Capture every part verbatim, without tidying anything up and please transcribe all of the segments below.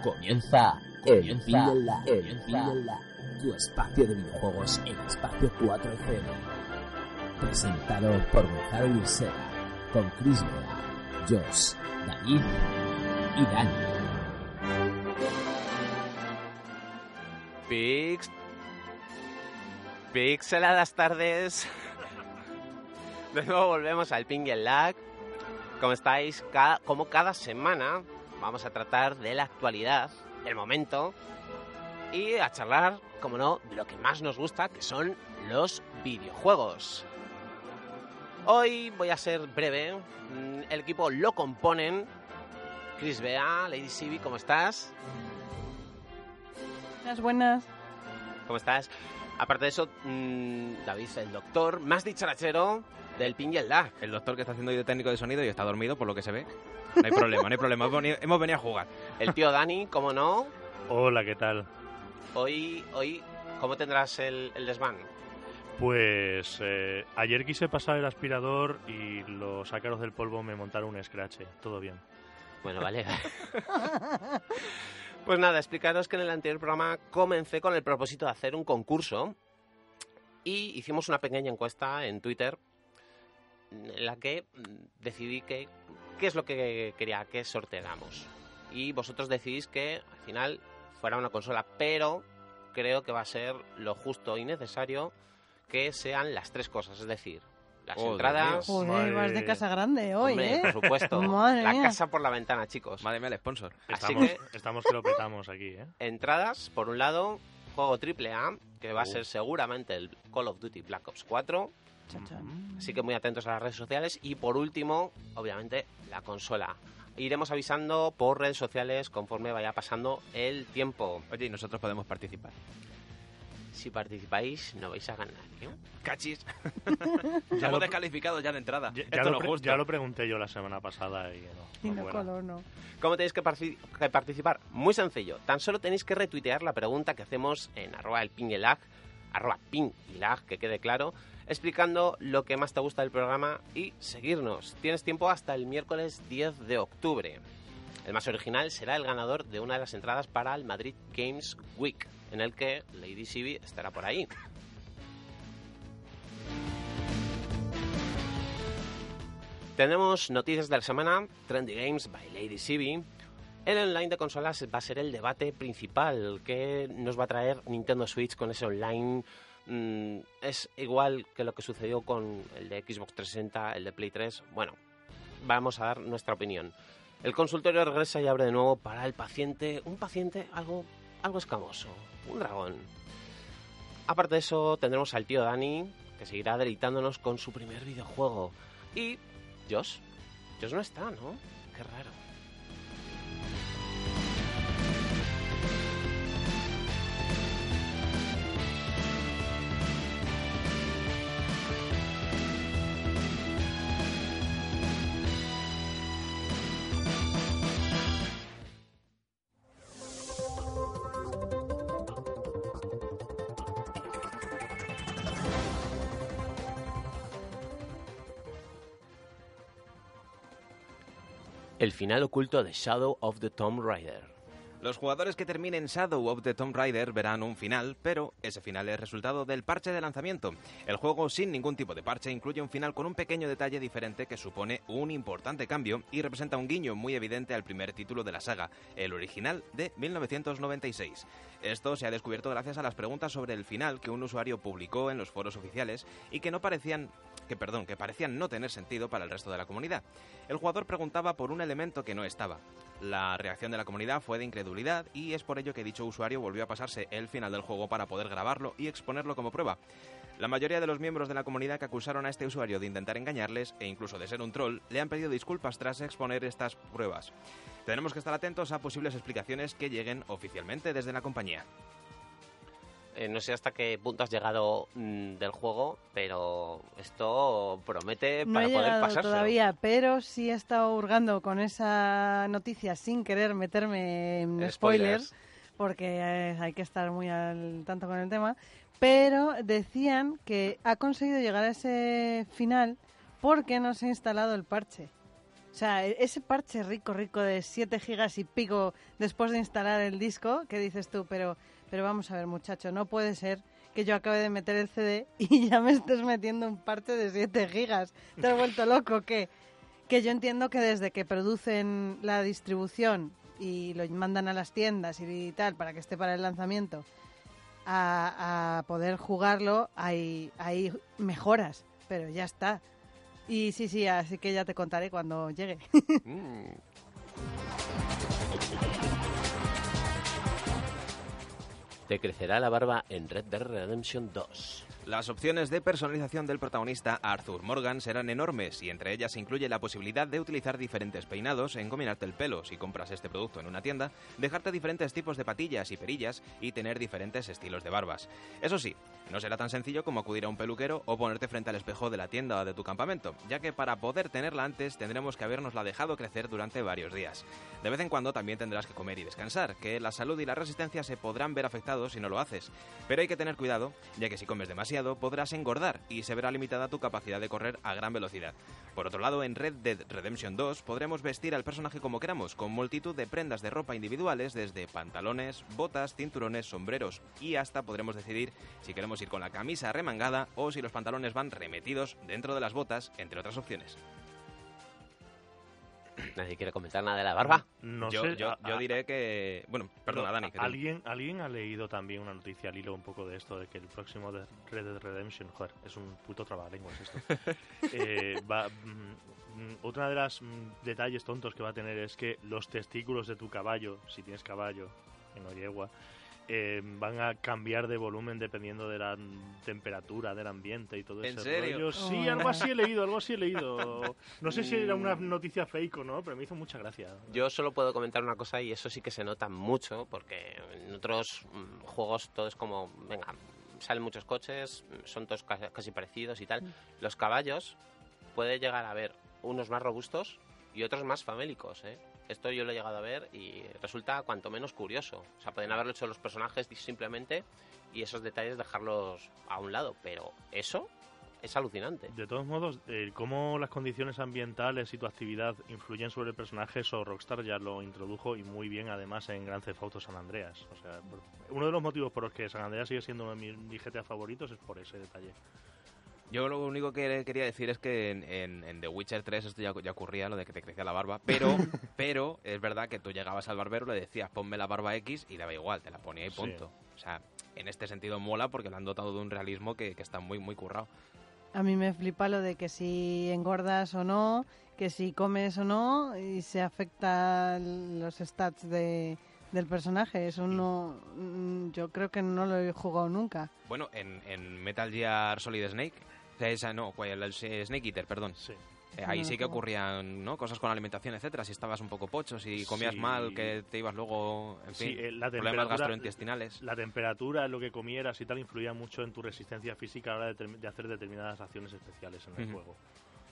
Comienza, comienza, el Pingela, tu espacio de videojuegos en Espacio cuatro F M. Presentado por Gonzalo Luisera, con Chris Vega, Josh, David y Dani. Pix... Pixeladas tardes. De nuevo volvemos al Ping y el Lag. ¿Cómo estáis? Cada, como cada semana vamos a tratar de la actualidad, el momento, y a charlar, como no, de lo que más nos gusta, que son los videojuegos. Hoy voy a ser breve. El equipo lo componen Chris Bea, Lady Sibi, ¿cómo estás? Buenas, buenas. ¿Cómo estás? Aparte de eso, mmm, David, el doctor más dicharachero del Ping y el Lag. El doctor que está haciendo de técnico de sonido y está dormido, por lo que se ve. No hay problema, no hay problema. Hemos venido, hemos venido a jugar. El tío Dani, ¿cómo no? Hola, ¿qué tal? Hoy, hoy ¿cómo tendrás el, el desván? Pues eh, ayer quise pasar el aspirador y los ácaros del polvo me montaron un scratch. Todo bien. Bueno, vale. Pues nada, explicaros que en el anterior programa comencé con el propósito de hacer un concurso y hicimos una pequeña encuesta en Twitter en la que decidí que qué es lo que quería que sorteáramos. Y vosotros decidís que al final fuera una consola, pero creo que va a ser lo justo y necesario que sean las tres cosas, es decir, las oh, entradas... Joder, vas de casa grande hoy, Hombre, ¿eh? por supuesto. Madre la mía. casa por la ventana, chicos. Madre mía, el sponsor. Así Estamos, que, estamos que lo petamos aquí, ¿eh? entradas, por un lado, juego triple A, que va a Uh. ser seguramente el Call of Duty Black Ops cuatro. Chan, chan. Así que muy atentos a las redes sociales. Y por último, obviamente, la consola. Iremos avisando por redes sociales conforme vaya pasando el tiempo. Oye, y nosotros podemos participar. Si participáis, no vais a ganar, ¿eh? ¡Cachis! Ya Ya hemos lo- descalificado ya de entrada. Ya, Esto ya no lo es pre- justo. ya lo pregunté yo la semana pasada y no. Y no no fuera. coló, no. ¿Cómo tenéis que, parci- que participar? Muy sencillo. Tan solo tenéis que retuitear la pregunta que hacemos en arroba el ping y lag, arroba ping y lag, que quede claro, explicando lo que más te gusta del programa y seguirnos. Tienes tiempo hasta el miércoles diez de octubre. El más original será el ganador de una de las entradas para el Madrid Games Week, en el que Lady Sibi estará por ahí. Tenemos noticias de la semana, Trendy Games by Lady Sibi. El online de consolas va a ser el debate principal que nos va a traer Nintendo Switch con ese online. Mm, es igual que lo que sucedió con el de Xbox trescientos sesenta, el de Play tres. Bueno, vamos a dar nuestra opinión. El consultorio regresa y abre de nuevo para el paciente, un paciente algo, algo escamoso, un dragón. Aparte de eso, tendremos al tío Dani, que seguirá deleitándonos con su primer videojuego. Y Josh, Josh no está, ¿no? Qué raro. El final oculto de Shadow of the Tomb Raider. Los jugadores que terminen Shadow of the Tomb Raider verán un final, pero ese final es resultado del parche de lanzamiento. El juego, sin ningún tipo de parche, incluye un final con un pequeño detalle diferente que supone un importante cambio y representa un guiño muy evidente al primer título de la saga, el original de mil novecientos noventa y seis. Esto se ha descubierto gracias a las preguntas sobre el final que un usuario publicó en los foros oficiales y que no parecían... que perdón, que parecían no tener sentido para el resto de la comunidad. El jugador preguntaba por un elemento que no estaba. La reacción de la comunidad fue de incredulidad y es por ello que dicho usuario volvió a pasarse el final del juego para poder grabarlo y exponerlo como prueba. La mayoría de los miembros de la comunidad que acusaron a este usuario de intentar engañarles e incluso de ser un troll le han pedido disculpas tras exponer estas pruebas. Tenemos que estar atentos a posibles explicaciones que lleguen oficialmente desde la compañía. Eh, no sé hasta qué punto has llegado mmm, del juego, pero esto promete No para he poder llegado pasarse. todavía, pero sí he estado hurgando con esa noticia sin querer meterme en En spoilers, spoilers. porque eh, hay que estar muy al tanto con el tema. Pero decían que ha conseguido llegar a ese final porque no se ha instalado el parche. O sea, ese parche rico, rico de siete gigas y pico después de instalar el disco, ¿qué dices tú? Pero, pero vamos a ver, muchacho, no puede ser que yo acabe de meter el C D y ya me estés metiendo un parche de siete gigas. ¿Te has vuelto loco? ¿Qué? Que yo entiendo que desde que producen la distribución y lo mandan a las tiendas y tal para que esté para el lanzamiento, a, a poder jugarlo, hay, hay mejoras, pero ya está. Y sí, sí, así que ya te contaré cuando llegue. Mm. Te crecerá la barba en Red Dead Redemption dos. Las opciones de personalización del protagonista Arthur Morgan serán enormes y entre ellas se incluye la posibilidad de utilizar diferentes peinados, engominarte el pelo si compras este producto en una tienda, dejarte diferentes tipos de patillas y perillas y tener diferentes estilos de barbas. Eso sí, no será tan sencillo como acudir a un peluquero o ponerte frente al espejo de la tienda o de tu campamento, ya que para poder tenerla antes tendremos que habernosla dejado crecer durante varios días. De vez en cuando también tendrás que comer y descansar, que la salud y la resistencia se podrán ver afectados si no lo haces, pero hay que tener cuidado, ya que si comes demasiado podrás engordar y se verá limitada tu capacidad de correr a gran velocidad. Por otro lado, en Red Dead Redemption dos podremos vestir al personaje como queramos, con multitud de prendas de ropa individuales, desde pantalones, botas, cinturones, sombreros y hasta podremos decidir si queremos ir con la camisa remangada o si los pantalones van remetidos dentro de las botas, entre otras opciones. ¿Nadie quiere comentar nada de la barba? No yo, sé. yo, a, yo diré que... Bueno, perdona, no, Dani. Que ¿alguien, ¿Alguien ha leído también una noticia al hilo un poco de esto, de que el próximo de Red Dead Redemption, joder, es un puto trabalenguas esto, eh, va, mm, otra de las mm, detalles tontos que va a tener es que los testículos de tu caballo, si tienes caballo en o yegua, Eh, van a cambiar de volumen dependiendo de la temperatura del ambiente y todo ¿En ese serio? rollo. Sí, algo así he leído, algo así he leído. No sé si era una noticia fake o no, pero me hizo mucha gracia. Yo solo puedo comentar una cosa y eso sí que se nota mucho porque en otros mm, juegos todo es como, venga, salen muchos coches, son todos casi, casi parecidos y tal. Los caballos puede llegar a haber unos más robustos y otros más famélicos, ¿eh? Esto yo lo he llegado a ver y resulta cuanto menos curioso. O sea, pueden haberlo hecho los personajes simplemente y esos detalles dejarlos a un lado, pero eso es alucinante. De todos modos, eh, cómo las condiciones ambientales y tu actividad influyen sobre el personaje, eso Rockstar ya lo introdujo y muy bien además en Grand Theft Auto San Andreas. O sea, uno de los motivos por los que San Andreas sigue siendo uno de mis G T A favoritos es por ese detalle. Yo lo único que quería decir es que en, en, en The Witcher tres esto ya, ya ocurría, lo de que te crecía la barba, pero pero es verdad que tú llegabas al barbero, le decías ponme la barba X y daba igual, te la ponía y punto. Sí. O sea, en este sentido mola porque lo han dotado de un realismo que, que está muy muy currado. A mí me flipa lo de que si engordas o no, que si comes o no, y se afecta los stats de... del personaje. Eso no, yo creo que no lo he jugado nunca. Bueno, en, en Metal Gear Solid Snake, esa no, el, el Snake Eater, perdón. Sí. Eh, ahí no, sí que ocurrían, ¿no?, cosas con la alimentación, etcétera. Si estabas un poco pocho, si comías sí. mal, que te ibas luego, en fin, sí, la problemas gastrointestinales. La temperatura, lo que comieras y tal, influía mucho en tu resistencia física a la hora de, de hacer determinadas acciones especiales en el uh-huh. juego.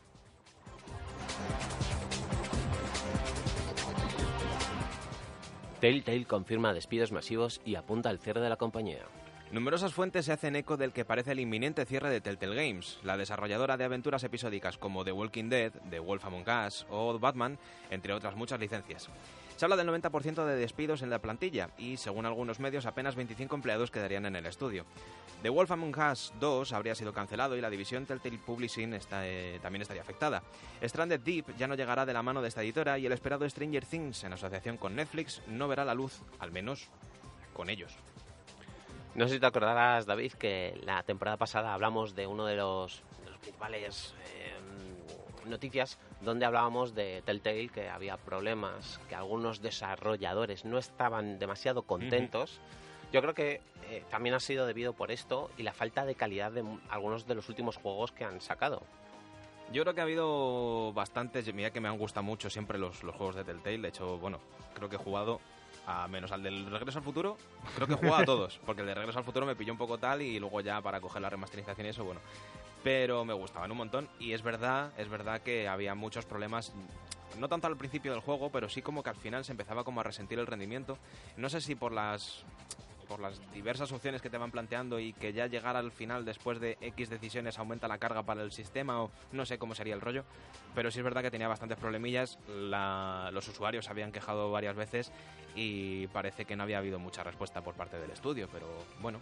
Telltale confirma despidos masivos y apunta al cierre de la compañía. Numerosas fuentes se hacen eco del que parece el inminente cierre de Telltale Games, la desarrolladora de aventuras episódicas como The Walking Dead, The Wolf Among Us o Batman, entre otras muchas licencias. Se habla del noventa por ciento de despidos en la plantilla y, según algunos medios, apenas veinticinco empleados quedarían en el estudio. The Wolf Among Us dos habría sido cancelado y la división Telltale Publishing está, eh, también estaría afectada. Stranded Deep ya no llegará de la mano de esta editora y el esperado Stranger Things, en asociación con Netflix, no verá la luz, al menos con ellos. No sé si te acordarás, David, que la temporada pasada hablamos de uno de los, de los principales eh, noticias donde hablábamos de Telltale, que había problemas, que algunos desarrolladores no estaban demasiado contentos. Uh-huh. Yo creo que eh, también ha sido debido por esto y la falta de calidad de algunos de los últimos juegos que han sacado. Yo creo que ha habido bastantes, mira que me han gustado mucho siempre los, los juegos de Telltale. De hecho, bueno, creo que he jugado... a menos al del Regreso al Futuro, creo que he jugado a todos, porque el de Regreso al Futuro me pilló un poco tal y luego ya para coger la remasterización y eso, bueno. Pero me gustaban un montón y es verdad, es verdad que había muchos problemas, no tanto al principio del juego, pero sí como que al final se empezaba como a resentir el rendimiento. No sé si por las... por las diversas opciones que te van planteando y que ya llegar al final después de X decisiones aumenta la carga para el sistema o no sé cómo sería el rollo, pero sí es verdad que tenía bastantes problemillas, la, los usuarios se habían quejado varias veces y parece que no había habido mucha respuesta por parte del estudio, pero bueno.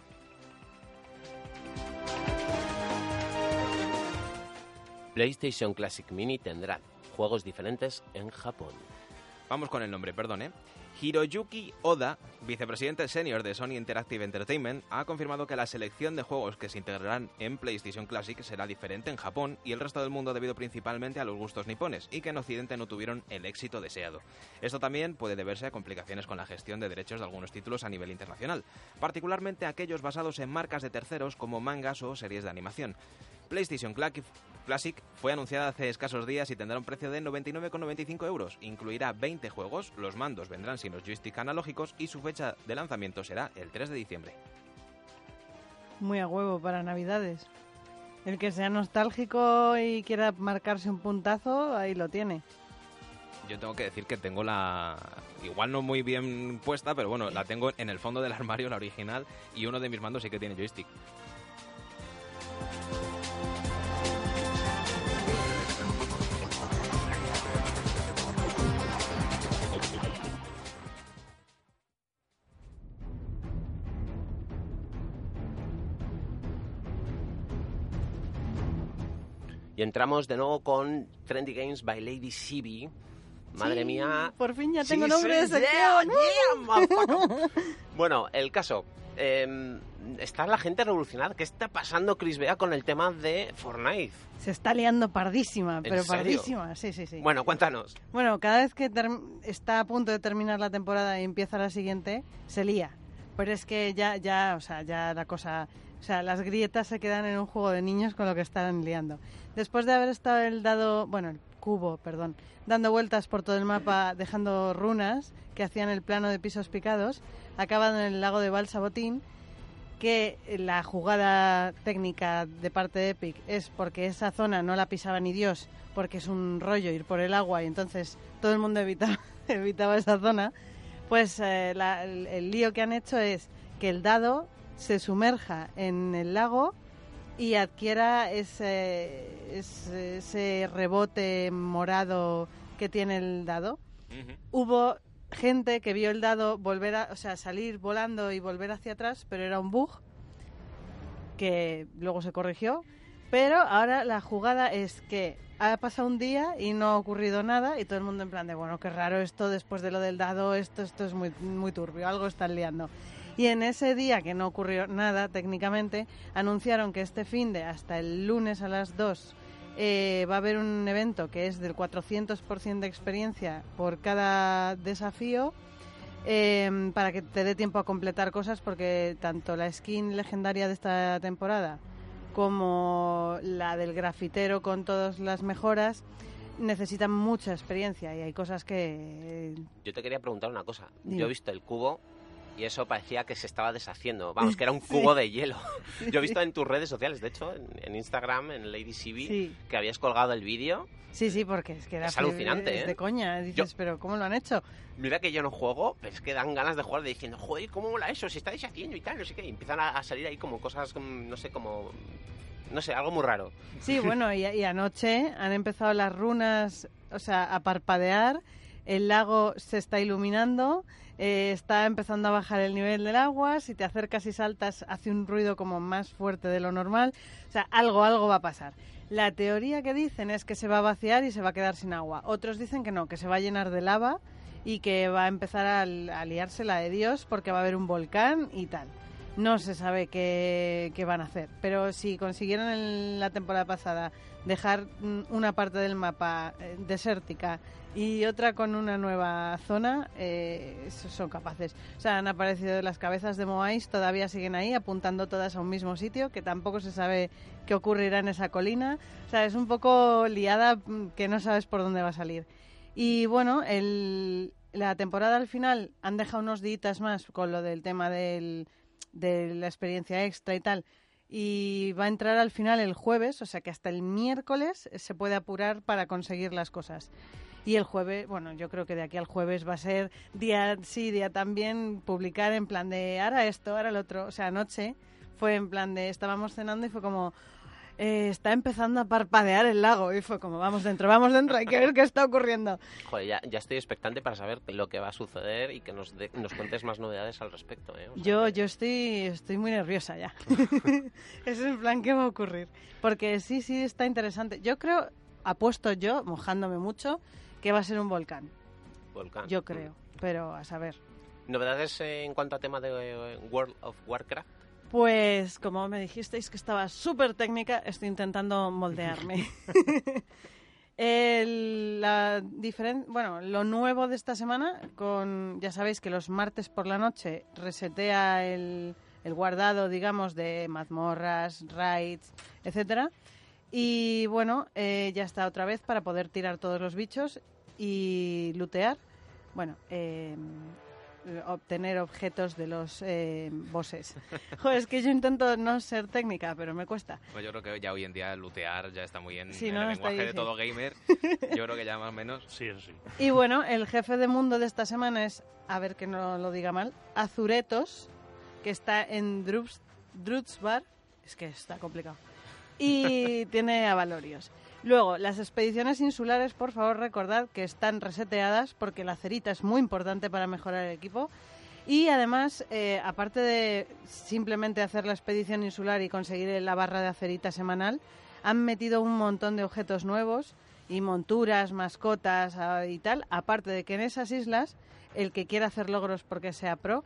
PlayStation Classic Mini tendrá juegos diferentes en Japón. Vamos con el nombre, perdón, ¿eh? Hiroyuki Oda, vicepresidente senior de Sony Interactive Entertainment, ha confirmado que la selección de juegos que se integrarán en PlayStation Classic será diferente en Japón y el resto del mundo debido principalmente a los gustos nipones y que en Occidente no tuvieron el éxito deseado. Esto también puede deberse a complicaciones con la gestión de derechos de algunos títulos a nivel internacional, particularmente aquellos basados en marcas de terceros como mangas o series de animación. PlayStation Classic fue anunciada hace escasos días y tendrá un precio de noventa y nueve con noventa y cinco euros. Incluirá veinte juegos, los mandos vendrán sin los joysticks analógicos y su fecha de lanzamiento será el tres de diciembre. Muy a huevo para Navidades. El que sea nostálgico y quiera marcarse un puntazo, ahí lo tiene. Yo tengo que decir que tengo la... igual no muy bien puesta, pero bueno, la tengo en el fondo del armario, la original, y uno de mis mandos sí que tiene joystick. Y entramos de nuevo con Trendy Games by Lady Chibi. Madre sí, mía. Por fin ya tengo sí, nombre sí, de sección. Yeah, yeah, bueno, el caso. Eh, está la gente revolucionada. ¿Qué está pasando, Chris Bea, con el tema de Fortnite? Se está liando pardísima, pero serio? pardísima. Sí, sí, sí. Bueno, cuéntanos. Bueno, cada vez que está a punto de terminar la temporada y empieza la siguiente, se lía. Pero es que ya, ya, o sea, ya la cosa... O sea, las grietas se quedan en un juego de niños con lo que están liando. Después de haber estado el dado, bueno, el cubo, perdón, dando vueltas por todo el mapa, dejando runas que hacían el plano de pisos picados, acaban en el lago de Balsabotín, que la jugada técnica de parte de Epic es porque esa zona no la pisaba ni Dios, porque es un rollo ir por el agua y entonces todo el mundo evitaba, evitaba esa zona. Pues eh, la, el, el lío que han hecho es que el dado se sumerja en el lago y adquiera ese, ese, ese rebote morado que tiene el dado. Uh-huh. Hubo gente que vio el dado volver a, o sea, salir volando y volver hacia atrás, pero era un bug que luego se corrigió. Pero ahora la jugada es que ha pasado un día y no ha ocurrido nada y todo el mundo en plan de, bueno, qué raro esto después de lo del dado, esto, esto es muy, muy turbio, algo están liando. Y en ese día que no ocurrió nada técnicamente, anunciaron que este finde, hasta el lunes a las dos, eh, va a haber un evento que es del cuatrocientos por ciento de experiencia por cada desafío, eh, para que te dé tiempo a completar cosas, porque tanto la skin legendaria de esta temporada como la del grafitero con todas las mejoras necesitan mucha experiencia y hay cosas que... Eh... Yo te quería preguntar una cosa. Dime. Yo he visto el cubo y eso parecía que se estaba deshaciendo. Vamos, que era un cubo sí. de hielo. Yo he visto en tus redes sociales, de hecho, en, en Instagram, en Lady Chibi, sí. que habías colgado el vídeo. Sí, sí, porque es que era... Es alucinante, es ¿eh? de coña. Dices, yo, pero ¿cómo lo han hecho? Mira que yo no juego, pero es que dan ganas de jugar de diciendo, joder, ¿cómo mola eso? Se está deshaciendo y tal, no sé qué. Y empiezan a, a salir ahí como cosas, no sé, como... No sé, algo muy raro. Sí, bueno, y, y anoche han empezado las runas, o sea, a parpadear. El lago se está iluminando, eh, está empezando a bajar el nivel del agua. Si te acercas y saltas, hace un ruido como más fuerte de lo normal. O sea, algo, algo va a pasar. La teoría que dicen es que se va a vaciar y se va a quedar sin agua. Otros dicen que no, que se va a llenar de lava y que va a empezar a, a liarse la de Dios porque va a haber un volcán y tal. No se sabe qué, qué van a hacer, pero si consiguieron en la temporada pasada dejar una parte del mapa eh, desértica y otra con una nueva zona, eh, son capaces. O sea, han aparecido las cabezas de Moais, todavía siguen ahí, apuntando todas a un mismo sitio, que tampoco se sabe qué ocurrirá en esa colina. O sea, es un poco liada que no sabes por dónde va a salir. Y bueno, el, la temporada al final han dejado unos días más con lo del tema del... de la experiencia extra y tal, y va a entrar al final el jueves, o sea que hasta el miércoles se puede apurar para conseguir las cosas. Y el jueves, bueno, yo creo que de aquí al jueves va a ser día sí, día también, publicar en plan de ahora esto, ahora el otro. O sea, anoche fue en plan de estábamos cenando y fue como... Eh, está empezando a parpadear el lago y fue como vamos dentro, vamos dentro, hay que ver qué está ocurriendo. Joder, ya, ya estoy expectante para saber lo que va a suceder y que nos, de, nos cuentes más novedades al respecto. ¿eh? O sea, yo que... yo estoy estoy muy nerviosa ya. Ese es el plan que va a ocurrir. Porque sí, sí, está interesante. Yo creo, apuesto yo, mojándome mucho, que va a ser un volcán. Volcán. Yo creo, pero a saber. ¿Novedades eh, en cuanto a tema de eh, World of Warcraft? Pues, como me dijisteis que estaba súper técnica, estoy intentando moldearme. El, la diferen- bueno, lo nuevo de esta semana, con ya sabéis que los martes por la noche resetea el, el guardado, digamos, de mazmorras, raids, etcétera. Y bueno, eh, ya está otra vez para poder tirar todos los bichos y lootear. Bueno, eh, obtener objetos de los eh, bosses. Joder, es que yo intento no ser técnica, pero me cuesta. Pues yo creo que ya hoy en día lootear ya está muy en, Sí, en ¿no? el Está lenguaje de ahí, todo sí. gamer. Yo creo que ya más o menos... Sí, eso sí. Y bueno, el jefe de mundo de esta semana es, a ver que no lo diga mal, Azuretos, que está en Drups, Drutsbar. Es que está complicado. Y tiene a Valorios. Luego, las expediciones insulares, por favor, recordad que están reseteadas porque la cerita es muy importante para mejorar el equipo. Y además, eh, aparte de simplemente hacer la expedición insular y conseguir la barra de acerita semanal, han metido un montón de objetos nuevos y monturas, mascotas ah, y tal. Aparte de que en esas islas, el que quiera hacer logros porque sea pro,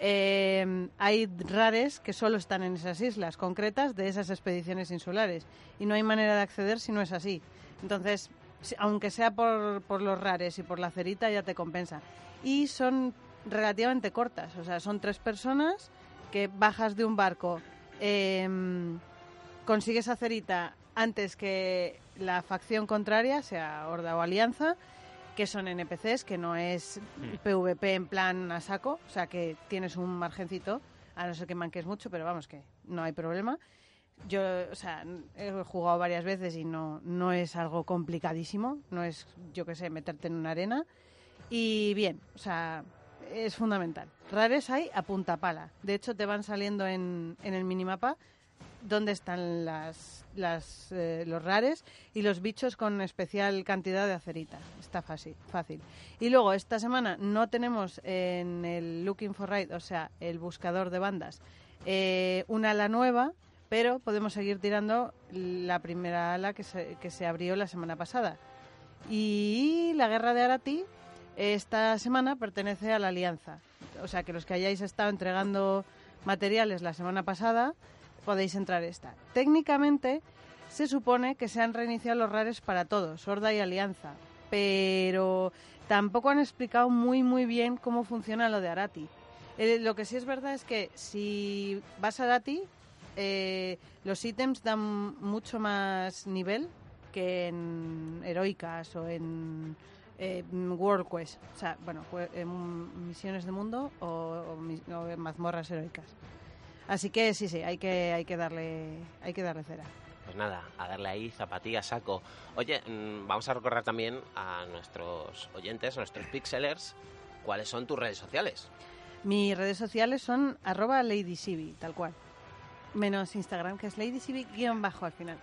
eh, hay rares que solo están en esas islas concretas de esas expediciones insulares y no hay manera de acceder si no es así. Entonces, si- aunque sea por, por los rares y por la cerita, ya te compensa. Y son relativamente cortas, o sea, son tres personas que bajas de un barco, eh, consigues a cerita antes que la facción contraria, sea Horda o Alianza, que son N P Cs, que no es PvP en plan a saco, o sea que tienes un margencito, a no ser que manques mucho, pero vamos que no hay problema. Yo, o sea, he jugado varias veces y no, no es algo complicadísimo, no es, yo qué sé, meterte en una arena. Y bien, o sea, es fundamental. Rares hay a punta pala. De hecho, te van saliendo en, en el minimapa dónde están las, las, eh, los rares y los bichos con especial cantidad de acerita. Está fácil, fácil. Y luego, esta semana no tenemos en el Looking for Raid, o sea, el buscador de bandas, eh, una ala nueva, pero podemos seguir tirando la primera ala que se, que se abrió la semana pasada. Y la guerra de Arati esta semana pertenece a la Alianza. O sea, que los que hayáis estado entregando materiales la semana pasada podéis entrar esta. Técnicamente se supone que se han reiniciado los rares para todos, Horda y Alianza, pero tampoco han explicado muy muy bien cómo funciona lo de Arati. Eh, lo que sí es verdad es que si vas a Arati, eh, los ítems dan mucho más nivel que en heroicas o en eh, World Quest, o sea, bueno, en misiones de mundo o, o, o en mazmorras heroicas. Así que sí, sí, hay que hay que darle hay que darle cera. Pues nada, a darle ahí zapatilla, saco. Oye, mmm, vamos a recordar también a nuestros oyentes, a nuestros pixelers, cuáles son tus redes sociales. Mis redes sociales son arroba LadySibi, tal cual. Menos Instagram, que es LadySibi guión bajo al final.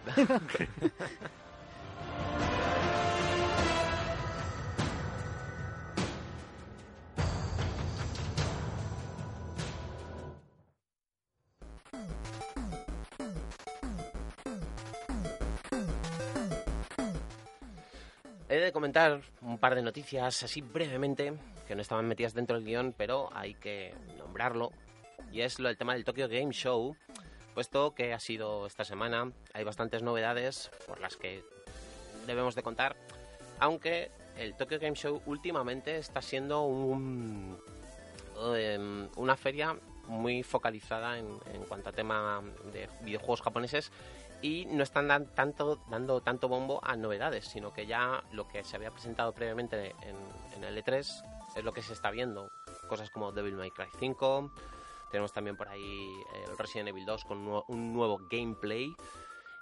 He de comentar un par de noticias así brevemente, que no estaban metidas dentro del guión, pero hay que nombrarlo. Y es lo del tema del Tokyo Game Show, puesto que ha sido esta semana. Hay bastantes novedades por las que debemos de contar, aunque el Tokyo Game Show últimamente está siendo un, um, una feria muy focalizada en, en cuanto a tema de videojuegos japoneses, y no están dan tanto, dando tanto bombo a novedades, sino que ya lo que se había presentado previamente en, en el E tres es lo que se está viendo. Cosas como Devil May Cry cinco, tenemos también por ahí el Resident Evil dos con un nuevo, un nuevo gameplay,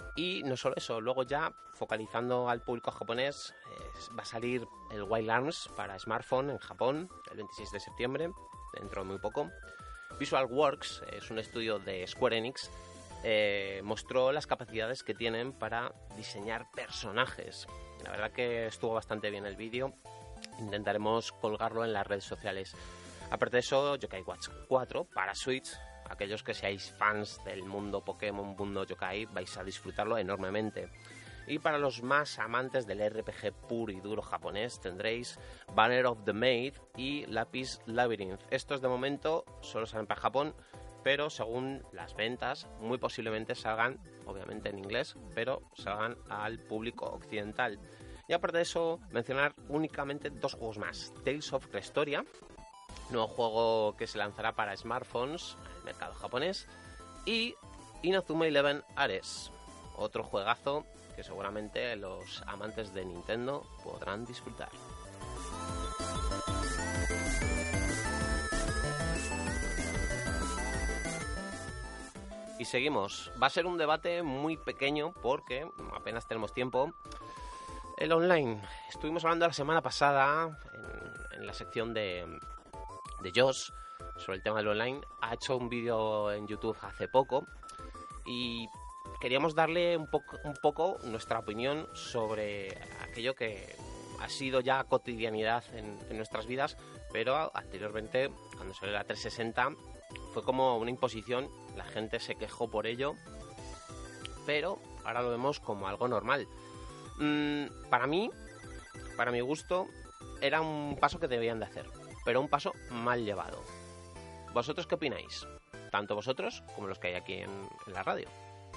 Y no solo eso, luego ya focalizando al público japonés, eh, va a salir el Wild Arms para smartphone en Japón el veintiséis de septiembre, dentro de muy poco. Visualworks, es un estudio de Square Enix, eh, mostró las capacidades que tienen para diseñar personajes. La verdad que estuvo bastante bien el vídeo, intentaremos colgarlo en las redes sociales. Aparte de eso, Yokai Watch cuatro para Switch. Aquellos que seáis fans del mundo Pokémon, mundo Yokai, vais a disfrutarlo enormemente. Y para los más amantes del R P G puro y duro japonés, tendréis Banner of the Maid y Lapis Labyrinth. Estos de momento solo salen para Japón, pero según las ventas, muy posiblemente salgan, obviamente en inglés, pero salgan al público occidental. Y aparte de eso, mencionar únicamente dos juegos más. Tales of Crestoria, nuevo juego que se lanzará para smartphones en el mercado japonés, y Inazuma Eleven Ares, otro juegazo que seguramente los amantes de Nintendo podrán disfrutar. Y seguimos. Va a ser un debate muy pequeño porque apenas tenemos tiempo. El online. Estuvimos hablando la semana pasada en, en la sección de, de Josh sobre el tema del online. Ha hecho un vídeo en YouTube hace poco y queríamos darle un poco, un poco nuestra opinión sobre aquello que ha sido ya cotidianidad en, en nuestras vidas, pero anteriormente, cuando salió la trescientos sesenta, fue como una imposición, la gente se quejó por ello, pero ahora lo vemos como algo normal. Mm, para mí, para mi gusto, era un paso que debían de hacer, pero un paso mal llevado. ¿Vosotros qué opináis? Tanto vosotros como los que hay aquí en, en la radio.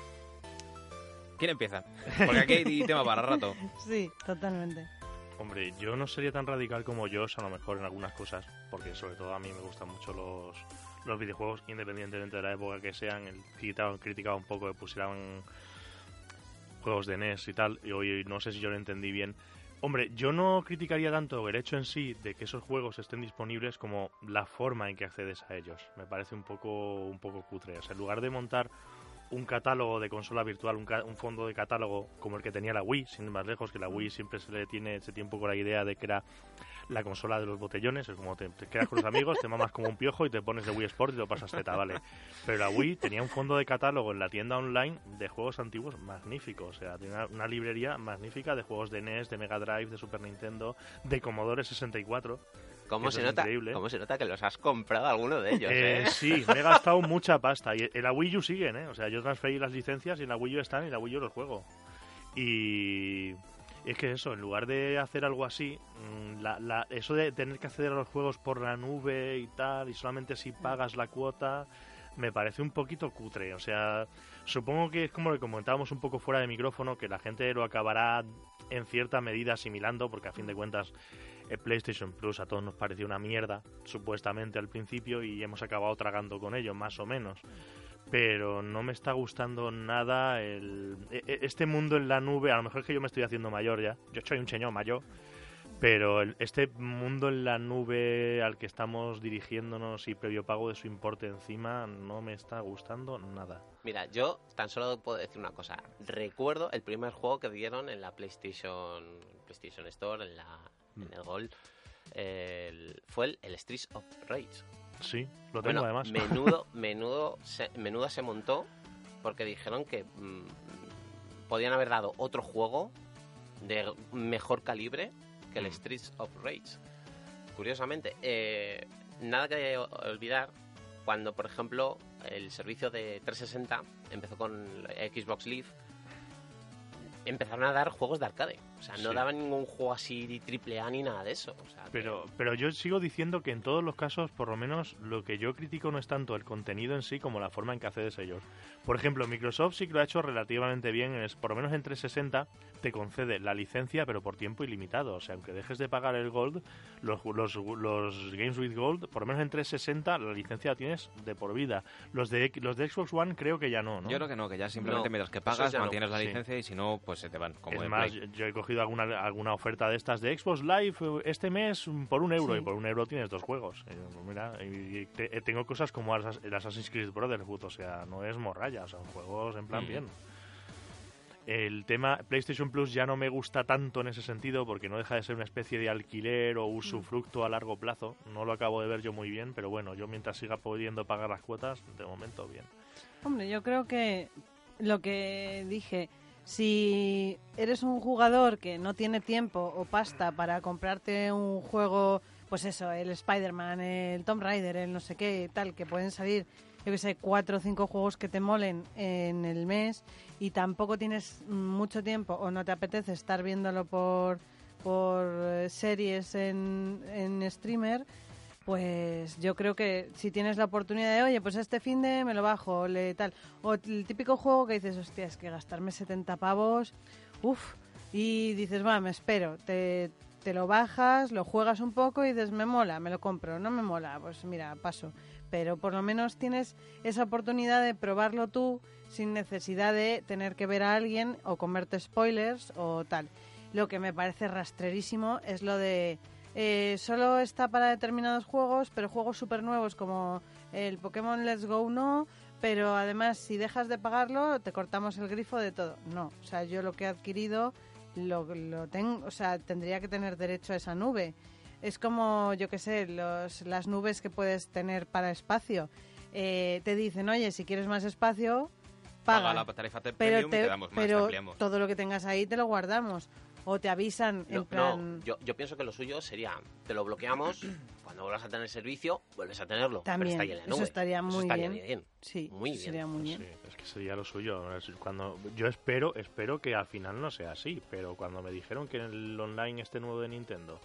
¿Quién empieza? Porque aquí hay tema para rato. Sí, totalmente. Hombre, yo no sería tan radical como Josh, a lo mejor en algunas cosas, porque sobre todo a mí me gustan mucho los, los videojuegos, independientemente de la época que sean. El criticaba, criticaba un poco que pusieran juegos de N E S y tal, y hoy no sé si yo lo entendí bien. Hombre, yo no criticaría tanto el hecho en sí de que esos juegos estén disponibles como la forma en que accedes a ellos. Me parece un poco, un poco cutre. O sea, en lugar de montar un catálogo de consola virtual, un, ca- un fondo de catálogo como el que tenía la Wii, sin ir más lejos, que la Wii siempre se le tiene ese tiempo con la idea de que era la consola de los botellones, es como te, te quedas con los amigos, te mamas como un piojo y te pones de Wii Sport y lo pasas teta, vale. Pero la Wii tenía un fondo de catálogo en la tienda online de juegos antiguos magnífico, o sea, tenía una librería magnífica de juegos de N E S, de Mega Drive, de Super Nintendo, de Commodore sesenta y cuatro. ¿Cómo se, nota, ¿Cómo se nota que los has comprado alguno de ellos? Eh, eh? Sí, me he gastado mucha pasta. Y en la Wii U siguen, ¿eh? O sea, yo transferí las licencias y en la Wii U están y en la Wii U los juego. Y es que eso, en lugar de hacer algo así, la, la, eso de tener que acceder a los juegos por la nube y tal, y solamente si pagas la cuota, me parece un poquito cutre. O sea, supongo que es como lo que comentábamos un poco fuera de micrófono, que la gente lo acabará en cierta medida asimilando, porque a fin de cuentas el PlayStation Plus a todos nos pareció una mierda, supuestamente al principio, y hemos acabado tragando con ello, más o menos. Pero no me está gustando nada el, este mundo en la nube. A lo mejor es que yo me estoy haciendo mayor ya. Yo soy un señor mayor. Pero el, este mundo en la nube al que estamos dirigiéndonos y previo pago de su importe encima no me está gustando nada. Mira, yo tan solo puedo decir una cosa. Recuerdo el primer juego que dieron en la PlayStation, PlayStation Store, en, la, en el Gold. El, fue el, el Streets of Rage. Sí, lo tengo bueno, además. Menudo, menudo, se, menuda se montó porque dijeron que mmm, podían haber dado otro juego de mejor calibre que el Streets of Rage. Curiosamente, eh, nada que olvidar cuando, por ejemplo, el servicio de trescientos sesenta empezó con Xbox Live, empezaron a dar juegos de arcade. O sea, no sí. daban ningún juego así triple A ni nada de eso. O sea, pero, que... pero yo sigo diciendo que en todos los casos, por lo menos, lo que yo critico no es tanto el contenido en sí como la forma en que accedes a ellos. Por ejemplo, Microsoft sí que lo ha hecho relativamente bien. Es, por lo menos en trescientos sesenta te concede la licencia, pero por tiempo ilimitado. O sea, aunque dejes de pagar el Gold, los, los, los Games with Gold, por lo menos en trescientos sesenta la licencia la tienes de por vida. Los de, los de Xbox One creo que ya no, ¿no? Yo creo que no, que ya simplemente no, mientras que pagas mantienes no. la licencia sí. Y si no, pues se te van. Como es más, Play. yo he cogido alguna, alguna oferta de estas de Xbox Live este mes por un euro, sí. Y por un euro tienes dos juegos. Y, mira, y te, tengo cosas como el Assassin's Creed Brotherhood, o sea, no es morralla, son juegos en plan mm. bien. El tema PlayStation Plus ya no me gusta tanto en ese sentido porque no deja de ser una especie de alquiler o usufructo a largo plazo. No lo acabo de ver yo muy bien, pero bueno, yo mientras siga pudiendo pagar las cuotas, de momento bien. Hombre, yo creo que lo que dije, si eres un jugador que no tiene tiempo o pasta para comprarte un juego, pues eso, el Spider-Man, el Tomb Raider, el no sé qué, tal, que pueden salir, yo que sé, cuatro o cinco juegos que te molen en el mes y tampoco tienes mucho tiempo o no te apetece estar viéndolo por, por eh, series en, en streamer, pues yo creo que si tienes la oportunidad de, oye, pues este finde me lo bajo, le tal. O el típico juego que dices, hostia, es que gastarme setenta pavos, uff, y dices, va, me espero, te, te lo bajas, lo juegas un poco y dices, me mola, me lo compro, no me mola, pues mira, paso. Pero por lo menos tienes esa oportunidad de probarlo tú sin necesidad de tener que ver a alguien o comerte spoilers o tal. Lo que me parece rastrerísimo es lo de eh, solo está para determinados juegos, pero juegos súper nuevos como el Pokémon Let's Go no, pero además si dejas de pagarlo te cortamos el grifo de todo. No, o sea, yo lo que he adquirido lo, lo tengo, o sea, tendría que tener derecho a esa nube. Es como, yo qué sé, los, las nubes que puedes tener para espacio. Eh, te dicen, oye, si quieres más espacio, paga. Paga la tarifa de pero premium te, y te damos más, pero te ampliamos. todo lo que tengas ahí te lo guardamos. O te avisan en No, plan... no, yo, yo pienso que lo suyo sería, te lo bloqueamos, cuando vuelvas a tener servicio, vuelves a tenerlo. También, pero está ahí en la eso nube. estaría muy eso estaría bien. bien. Sí, muy eso bien. sería muy bien. Sí, es que sería lo suyo. Es cuando yo espero, espero que al final no sea así, pero cuando me dijeron que en el online este nuevo de Nintendo,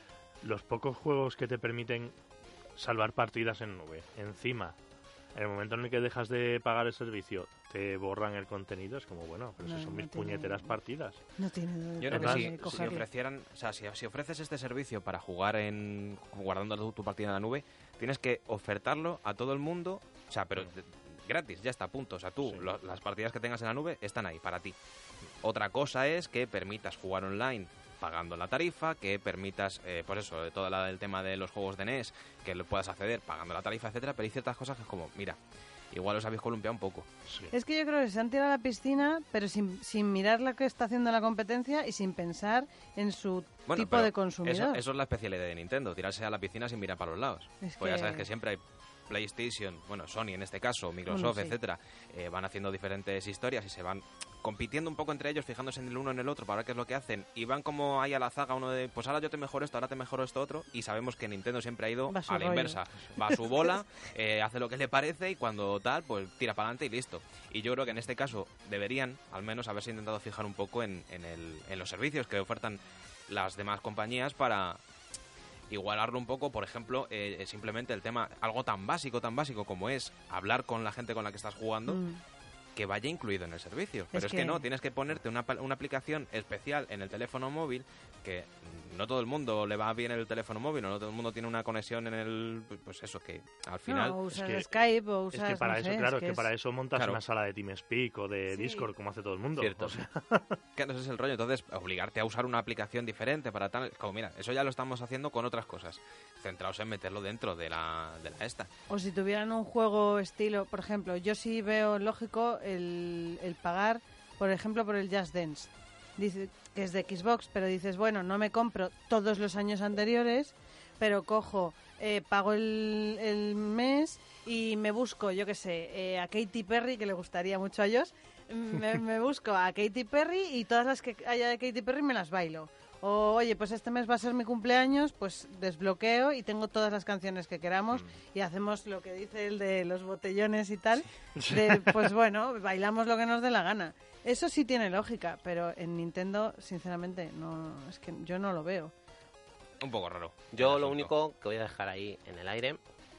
los pocos juegos que te permiten salvar partidas en nube, encima, en el momento en el que dejas de pagar el servicio, te borran el contenido, es como, bueno, pero No, si son no mis tiene- puñeteras partidas. No tiene Yo creo que por si, qué si cogerlo. ofrecieran, o sea, si, si ofreces este servicio para jugar en guardando tu, tu partida en la nube, tienes que ofertarlo a todo el mundo, o sea, pero de- gratis, ya está, punto. O sea, tú, Sí. lo- las partidas que tengas en la nube están ahí para ti. Otra cosa es que permitas jugar online pagando la tarifa, que permitas, eh, pues eso, de todo la, el tema de los juegos de N E S, que lo puedas acceder pagando la tarifa, etcétera, pero hay ciertas cosas que es como, mira, igual os habéis columpiado un poco. Sí. Es que yo creo que se han tirado a la piscina, pero sin, sin mirar lo que está haciendo la competencia y sin pensar en su Bueno, tipo pero de consumidor. Eso, eso es la especialidad de Nintendo, tirarse a la piscina sin mirar para los lados. Es Pues ya que- sabes que siempre hay PlayStation, bueno, Sony en este caso, Microsoft, Bueno, sí. etcétera, eh, van haciendo diferentes historias y se van compitiendo un poco entre ellos, fijándose en el uno en el otro para ver qué es lo que hacen, y van como ahí a la zaga uno de, pues ahora yo te mejoro esto, ahora te mejoro esto otro, y sabemos que Nintendo siempre ha ido Va a su a la rollo. inversa, va a su bola, eh, hace lo que le parece y cuando tal, pues tira para adelante y listo. Y yo creo que en este caso deberían, al menos, haberse intentado fijar un poco en, en, el, en los servicios que ofertan las demás compañías para igualarlo un poco, por ejemplo, eh, simplemente el tema, algo tan básico, tan básico como es hablar con la gente con la que estás jugando, Mm. que vaya incluido en el servicio. Pero es, que- que... no, tienes que ponerte una, pa- una aplicación especial en el teléfono móvil, que no todo el mundo le va bien el teléfono móvil, o no todo el mundo tiene una conexión en el... Pues eso, que al final... No, o usas que- Skype o Es usas, que para no eso, sé, claro, es que, que para es- eso montas Claro. una sala de TeamSpeak o de Sí. Discord, como hace todo el mundo. Cierto. O sea, que no ese es el rollo. Entonces, obligarte a usar una aplicación diferente para tal... Como mira, eso ya lo estamos haciendo con otras cosas, centrados en meterlo dentro de la, de la esta. O si tuvieran un juego estilo, por ejemplo, yo sí veo lógico el, el pagar, por ejemplo, por el Just Dance. Dice que es de Xbox, pero dices, bueno, no me compro todos los años anteriores, pero cojo, eh, pago el, el mes y me busco, yo qué sé, eh, a Katy Perry, que le gustaría mucho a ellos, me, me busco a Katy Perry y todas las que haya de Katy Perry me las bailo. O, oye, pues este mes va a ser mi cumpleaños, pues desbloqueo y tengo todas las canciones que queramos y hacemos lo que dice el de los botellones y tal. De, pues bueno, bailamos lo que nos dé la gana. Eso sí tiene lógica, pero en Nintendo, sinceramente, no, es que yo no lo veo. Un poco raro. Yo el lo asunto. único que voy a dejar ahí en el aire,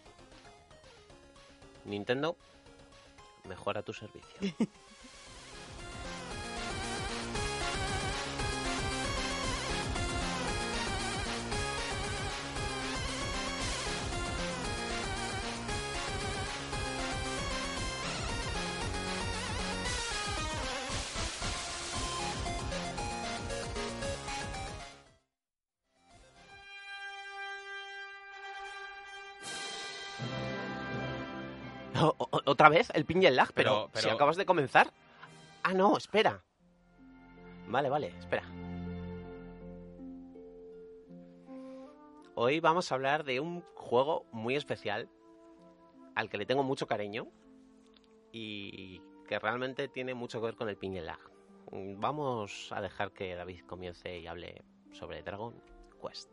Nintendo, mejora tu servicio. O- o- ¿Otra vez el ping y el lag? Pero, Pero- si pero- acabas de comenzar. Ah, no, espera. Vale, vale, espera. Hoy vamos a hablar de un juego muy especial al que le tengo mucho cariño y que realmente tiene mucho que ver con el ping and lag. Vamos a dejar que David comience y hable sobre Dragon Quest.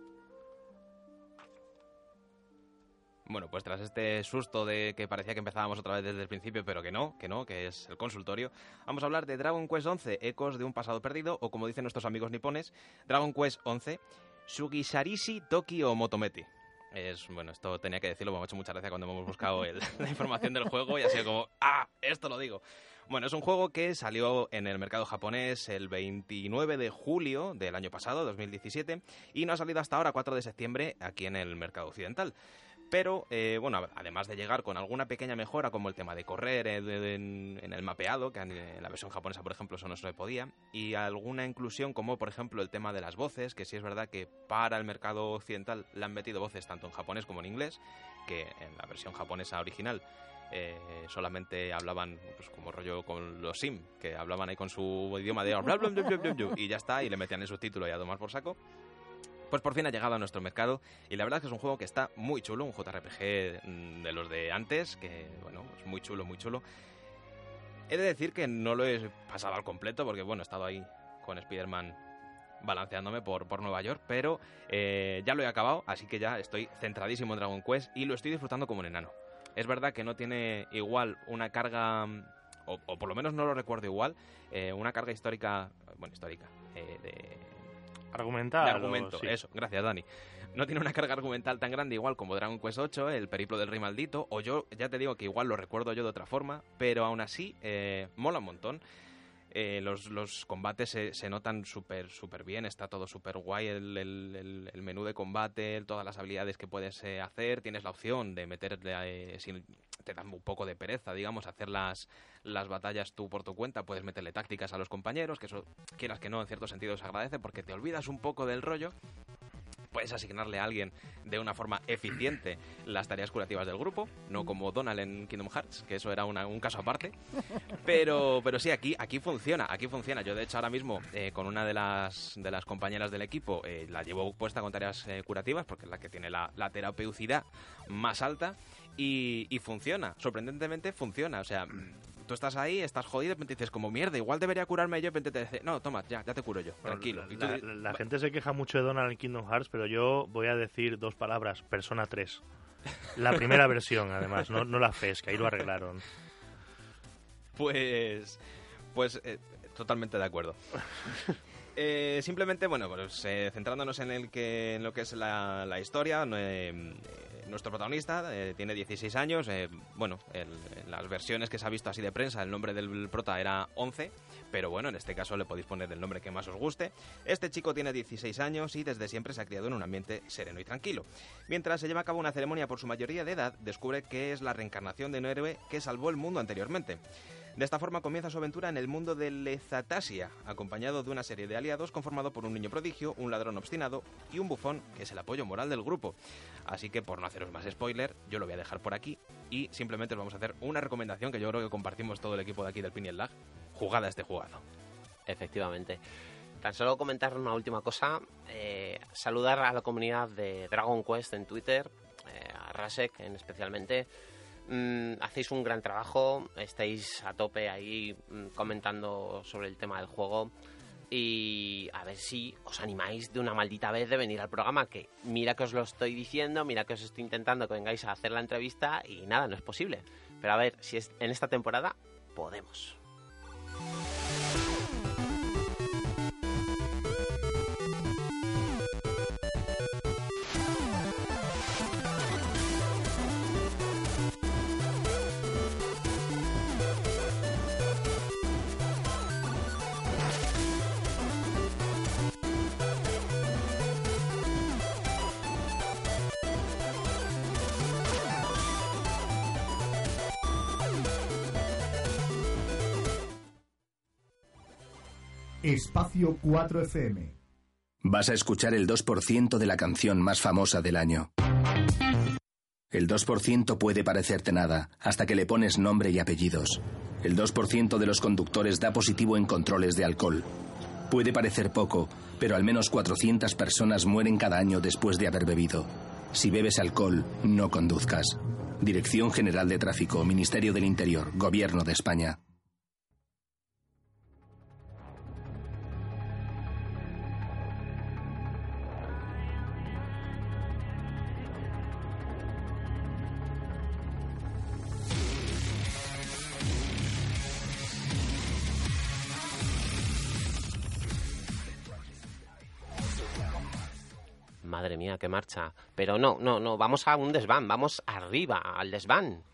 Bueno, pues tras este susto de que parecía que empezábamos otra vez desde el principio, pero que no, que no, que es el consultorio, vamos a hablar de Dragon Quest once, Ecos de un pasado perdido, o como dicen nuestros amigos nipones, Dragon Quest once, Sugisarishi Toki o Motometi. Es, bueno, esto tenía que decirlo, me ha hecho mucha gracia cuando hemos buscado el, la información del juego y ha sido como, ¡ah! Esto lo digo. Bueno, es un juego que salió en el mercado japonés el veintinueve de julio del año pasado, dos mil diecisiete, y no ha salido hasta ahora, cuatro de septiembre, aquí en el mercado occidental. Pero, eh, bueno, además de llegar con alguna pequeña mejora, como el tema de correr en, en, en el mapeado, que en la versión japonesa, por ejemplo, eso no se podía, y alguna inclusión como, por ejemplo, el tema de las voces, que sí es verdad que para el mercado occidental le han metido voces tanto en japonés como en inglés, que en la versión japonesa original eh, solamente hablaban, pues como rollo con los sim, que hablaban ahí con su idioma de bla, bla, bla, bla, bla, bla, y ya está, y le metían el subtítulo y a tomar por saco. Pues por fin ha llegado a nuestro mercado y la verdad es que es un juego que está muy chulo, un J R P G de los de antes, que bueno, es muy chulo, muy chulo. He de decir que no lo he pasado al completo porque bueno, he estado ahí con Spider-Man balanceándome por, por Nueva York, pero eh, ya lo he acabado, así que ya estoy centradísimo en Dragon Quest y lo estoy disfrutando como un enano. Es verdad que no tiene igual una carga, o, o por lo menos no lo recuerdo igual, eh, una carga histórica, bueno, histórica, eh, de... Argumental. De argumento, sí. Eso, gracias Dani. No tiene una carga argumental tan grande igual como Dragon Quest ocho, el periplo del rey maldito, o yo ya te digo que igual lo recuerdo yo de otra forma, pero aún así eh, mola un montón. Eh, los, los combates se, se notan súper súper bien, está todo súper guay, el, el, el, el menú de combate, todas las habilidades que puedes eh, hacer, tienes la opción de meterle, eh, si te dan un poco de pereza, digamos, hacer las, las batallas tú por tu cuenta, puedes meterle tácticas a los compañeros, que eso, quieras que no, en cierto sentido se agradece porque te olvidas un poco del rollo. Puedes asignarle a alguien de una forma eficiente las tareas curativas del grupo, no como Donald en Kingdom Hearts, que eso era una, un caso aparte. Pero, pero sí, aquí, aquí funciona, aquí funciona. Yo, de hecho, ahora mismo, eh, con una de las, de las compañeras del equipo, eh, la llevo puesta con tareas eh, curativas, porque es la que tiene la, la terapeucidad más alta, y, y funciona, sorprendentemente funciona. O sea, tú estás ahí, estás jodido, de repente dices como mierda, igual debería curarme yo, de repente te dice, no, toma, ya, ya te curo yo, tranquilo. La, y tú, la, la, la gente se queja mucho de Donald en Kingdom Hearts, pero yo voy a decir dos palabras, Persona tres. La primera versión, además, no, no la F E S, que ahí lo arreglaron. Pues, pues eh, totalmente de acuerdo. Eh, simplemente, bueno, pues eh, centrándonos en el que en lo que es la, la historia, eh, nuestro protagonista eh, tiene dieciséis años, eh, bueno, el, en las versiones que se ha visto así de prensa, el nombre del prota era once, pero bueno, en este caso le podéis poner el nombre que más os guste. Este chico tiene dieciséis años y desde siempre se ha criado en un ambiente sereno y tranquilo. Mientras se lleva a cabo una ceremonia por su mayoría de edad, descubre que es la reencarnación de un héroe que salvó el mundo anteriormente. De esta forma comienza su aventura en el mundo de Lezatasia, acompañado de una serie de aliados conformado por un niño prodigio, un ladrón obstinado y un bufón que es el apoyo moral del grupo. Así que, por no haceros más spoiler, yo lo voy a dejar por aquí y simplemente os vamos a hacer una recomendación que yo creo que compartimos todo el equipo de aquí del Ping and Lag. Jugad a este jugado. Efectivamente. Tan solo comentar una última cosa, eh, saludar a la comunidad de Dragon Quest en Twitter, eh, a Rasek en especialmente. Mm, hacéis un gran trabajo, estáis a tope ahí mm, comentando sobre el tema del juego y a ver si os animáis de una maldita vez de venir al programa, que mira que os lo estoy diciendo, mira que os estoy intentando que vengáis a hacer la entrevista y nada, no es posible. Pero a ver si es en esta temporada podemos. Espacio cuatro F M. Vas a escuchar el dos por ciento de la canción más famosa del año. El dos por ciento puede parecerte nada, hasta que le pones nombre y apellidos. El dos por ciento de los conductores da positivo en controles de alcohol. Puede parecer poco, pero al menos cuatrocientas personas mueren cada año después de haber bebido. Si bebes alcohol, no conduzcas. Dirección General de Tráfico, Ministerio del Interior, Gobierno de España. Madre mía, qué marcha. Pero no, no, no, vamos a un desván, vamos arriba, al desván.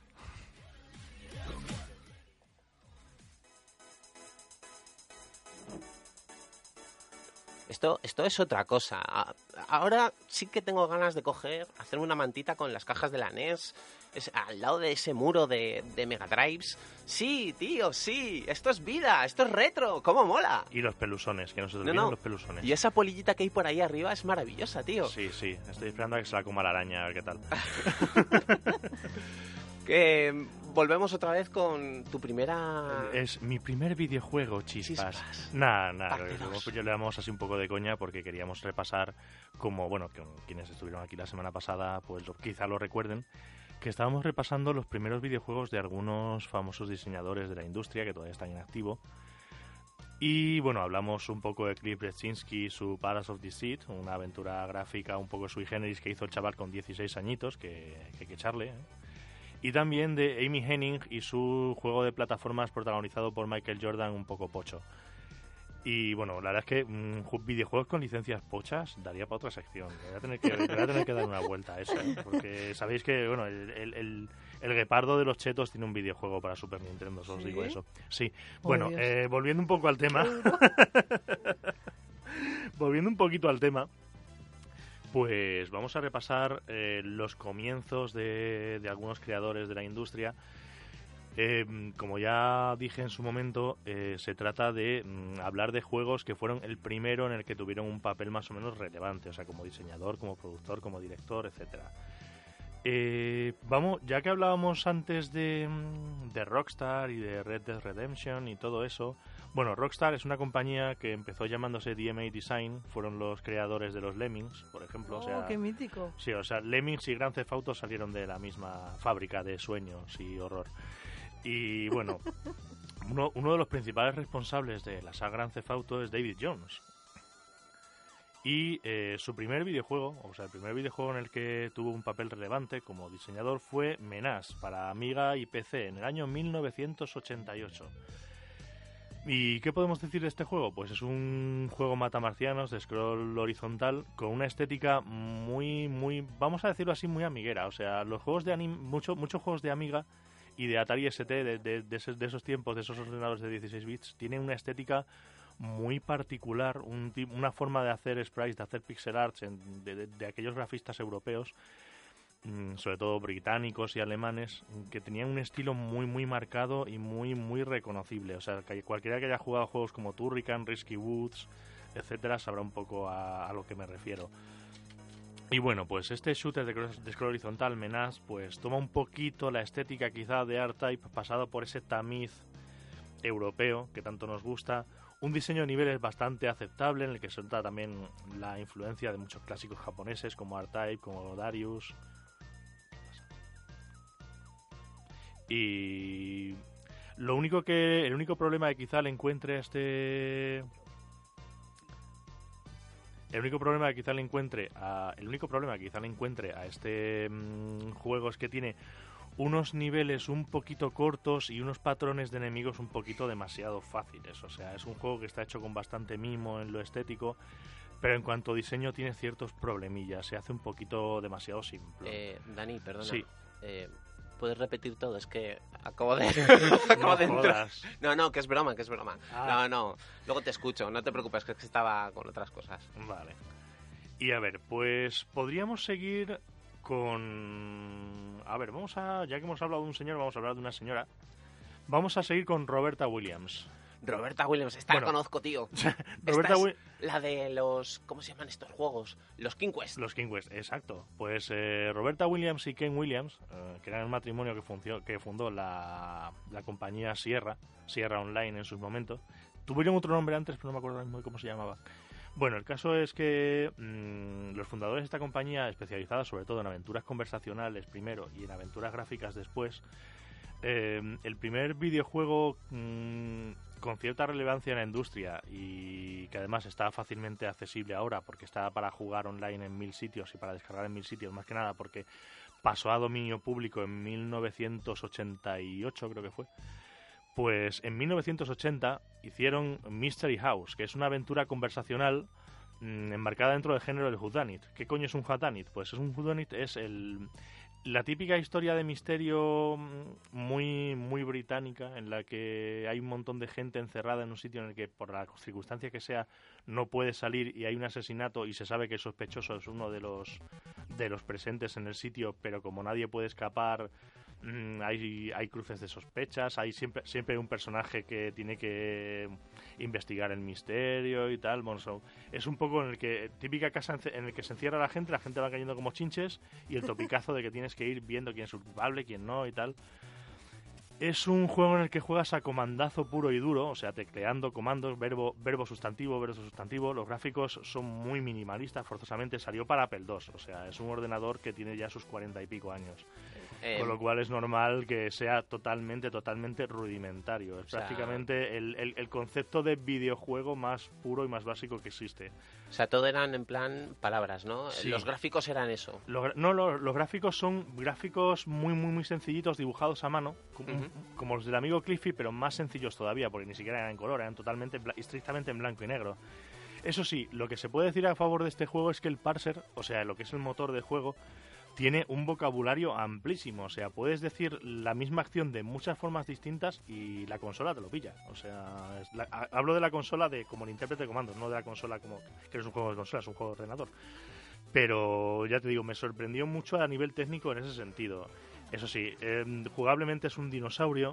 Esto, esto es otra cosa. Ahora sí que tengo ganas de coger, hacerme una mantita con las cajas de la N E S, es, al lado de ese muro de, de Mega Drives. Sí, tío, sí, esto es vida, esto es retro, cómo mola. Y los pelusones, que no se te No, olviden no. los pelusones. Y esa polillita que hay por ahí arriba es maravillosa, tío. Sí, sí, estoy esperando a que se la coma la araña, a ver qué tal. Que volvemos otra vez con tu primera... Es mi primer videojuego, chispas. Chispas. Nada, nada, Parte dos. yo le damos así un poco de coña porque queríamos repasar, como, bueno, que quienes estuvieron aquí la semana pasada, pues lo, quizá lo recuerden, que estábamos repasando los primeros videojuegos de algunos famosos diseñadores de la industria que todavía están en activo. Y bueno, hablamos un poco de Cliff Bleszinski y su Palace of Deceit, una aventura gráfica un poco sui generis que hizo el chaval con dieciséis añitos, que, que hay que echarle, ¿eh? Y también de Amy Hennig y su juego de plataformas protagonizado por Michael Jordan, un poco pocho. Y bueno, la verdad es que mmm, videojuegos con licencias pochas daría para otra sección. Le voy a tener que, le voy a tener que dar una vuelta a eso, ¿eh? Porque sabéis que bueno, el, el, el, el guepardo de los chetos tiene un videojuego para Super Nintendo, solo os ¿Sí? digo eso. Sí. Oh, Bueno, eh, volviendo un poco al tema. volviendo un poquito al tema. Pues vamos a repasar eh, los comienzos de, de algunos creadores de la industria. Eh, como ya dije en su momento, eh, se trata de mm, hablar de juegos que fueron el primero en el que tuvieron un papel más o menos relevante, o sea, como diseñador, como productor, como director, etcétera. Eh, vamos, ya que hablábamos antes de, de Rockstar y de Red Dead Redemption y todo eso, bueno, Rockstar es una compañía que empezó llamándose D M A Design, fueron los creadores de los Lemmings, por ejemplo. Oh, o sea, qué mítico. Sí, o sea, Lemmings y Grand Theft Auto salieron de la misma fábrica de sueños y horror. Y bueno, uno, uno de los principales responsables de la saga Grand Theft Auto es David Jones. Y eh, su primer videojuego, o sea, el primer videojuego en el que tuvo un papel relevante como diseñador fue Menace para Amiga y P C en el año mil novecientos ochenta y ocho. ¿Y qué podemos decir de este juego? Pues es un juego matamarcianos de scroll horizontal con una estética muy, muy, vamos a decirlo así, muy amiguera. O sea, los juegos de anime, mucho, muchos juegos de Amiga y de Atari S T de, de, de, esos, de esos tiempos, de esos ordenadores de dieciséis bits, tienen una estética muy particular, un, una forma de hacer sprites, de hacer pixel arts en, de, de, de aquellos grafistas europeos, sobre todo británicos y alemanes, que tenían un estilo muy muy marcado y muy muy reconocible. O sea, que cualquiera que haya jugado juegos como Turrican, Risky Woods, etcétera, sabrá un poco a, a lo que me refiero. Y bueno, pues este shooter de, de scroll horizontal, Menace, pues toma un poquito la estética quizá de R-Type, pasado por ese tamiz europeo que tanto nos gusta. Un diseño de niveles bastante aceptable, en el que se nota también la influencia de muchos clásicos japoneses como R-Type, como Darius. Y lo único que el único problema que quizá le encuentre a este el único problema que quizá le encuentre a el único problema que quizá le encuentre a este mmm, juego es que tiene unos niveles un poquito cortos y unos patrones de enemigos un poquito demasiado fáciles. O sea, es un juego que está hecho con bastante mimo en lo estético, pero en cuanto a diseño tiene ciertos problemillas. Se hace un poquito demasiado simple. Eh, Dani, perdona. Sí. Eh, ¿Puedes repetir todo? Es que acabo de... No acabo de entrar. jodas. No, no, que es broma, que es broma. Ah. No, no, luego te escucho, no te preocupes, que es que estaba con otras cosas. Vale. Y a ver, pues podríamos seguir con... A ver, vamos a... Ya que hemos hablado de un señor, vamos a hablar de una señora. Vamos a seguir con Roberta Williams. Roberta Williams, esta Bueno. la conozco, tío. Roberta Esta es Wi- la de los... ¿Cómo se llaman estos juegos? Los King Quest. Los King Quest, exacto. Pues eh, Roberta Williams y Ken Williams, eh, que eran el matrimonio que, funció, que fundó la, la compañía Sierra, Sierra Online en sus momentos, tuvieron otro nombre antes, pero no me acuerdo mismo de cómo se llamaba. Bueno, el caso es que mmm, los fundadores de esta compañía, especializada sobre todo en aventuras conversacionales primero y en aventuras gráficas después, eh, el primer videojuego mmm, con cierta relevancia en la industria y que además está fácilmente accesible ahora porque está para jugar online en mil sitios y para descargar en mil sitios, más que nada porque pasó a dominio público en mil novecientos ochenta y ocho, creo que fue. Pues en mil novecientos ochenta hicieron Mystery House, que es una aventura conversacional mmm, enmarcada dentro del género del whodunit. ¿Qué coño es un whodunit? Pues es un whodunit es el... la típica historia de misterio muy muy británica en la que hay un montón de gente encerrada en un sitio en el que por la circunstancia que sea no puede salir y hay un asesinato y se sabe que el sospechoso es uno de los de los presentes en el sitio, pero como nadie puede escapar, mmm, hay hay cruces de sospechas, hay siempre siempre un personaje que tiene que investigar el misterio y tal. Bueno, so, es un poco en el que típica casa en el que se encierra la gente, la gente va cayendo como chinches y el topicazo de que tienes que ir viendo quién es culpable, quién no y tal. Es un juego en el que juegas a comandazo puro y duro, o sea, tecleando comandos, verbo, verbo sustantivo, verbo sustantivo. Los gráficos son muy minimalistas, forzosamente. Salió para Apple dos, o sea, es un ordenador que tiene ya sus cuarenta y pico años. Eh, con lo cual es normal que sea totalmente, totalmente rudimentario. Es o sea, prácticamente el, el, el concepto de videojuego más puro y más básico que existe. O sea, todo eran en plan palabras, ¿no? Sí. Los gráficos eran eso. Lo, no, lo, los gráficos son gráficos muy, muy, muy sencillitos, dibujados a mano, como, uh-huh. como los del amigo Cliffy, pero más sencillos todavía, porque ni siquiera eran en color, eran totalmente, estrictamente en blanco y negro. Eso sí, lo que se puede decir a favor de este juego es que el parser, o sea, lo que es el motor de juego, tiene un vocabulario amplísimo, o sea, puedes decir la misma acción de muchas formas distintas y la consola te lo pilla. O sea, es la, hablo de la consola de como el intérprete de comandos, no de la consola como que no es un juego de consola, es un juego de ordenador. Pero ya te digo, me sorprendió mucho a nivel técnico en ese sentido. Eso sí, eh, jugablemente es un dinosaurio.